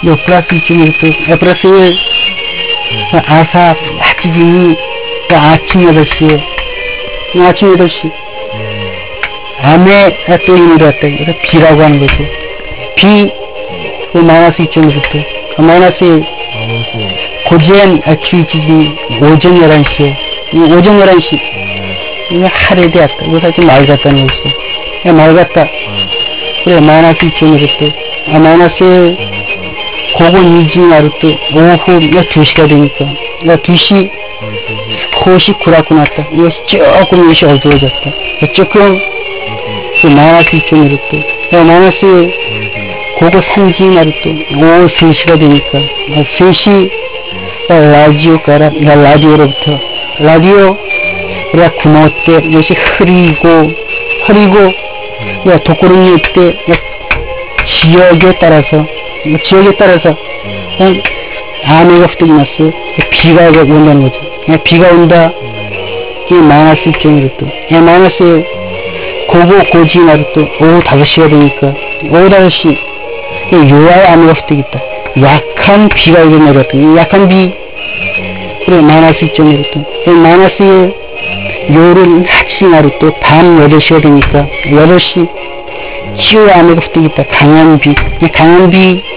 요 플러스 2.1도, 플러스 1, 아사, 야지진이, 아침 8시에, 아침 8시, 암에 또 힘이 들었다. 이거 B라고 하는 거죠. B, 그 마이너스 2.1도, 마이너스 1, 고지엔 주의지진이 오전 11시에, 오전 11시, 이거 하루에 되었다. 이거 사실 말 같다는 것이죠. 말 같다. 그래, 마이너스 2.1도, 마이너스 1, 고건 이진하루 또 오후 2시가 되니까, 2시, 호시 구라고 났다. 이것이 조금 이것이 어두워졌다. 조금, 그 마이너스 2.1도, 마이너스 1, 고거 산지나루 또 오후 3시가 되니까, 3시, 라디오 가라, 라디오로부터, 라디오, 그래, 구멍 때, 이것이 흐리고, 도코르니 때, 지역에 따라서, 암에가 흩어지 났어. 비가 온다는 거죠. 비가 온다. 이 마이너스 1.1도. 마이너스 1, 고고 고지나루 또 오후 5시가 되니까, 오후 5시, 요아의 암에가 흩어지겠다. 약한 비가 이제 내렸다. 약한 비, 그래, 마이너스 2.1도. 마이너스 1, 요를 하치나루 또 밤 8시가 되니까, 8시, 치유의 암에가 흩어지겠다. 강한 비,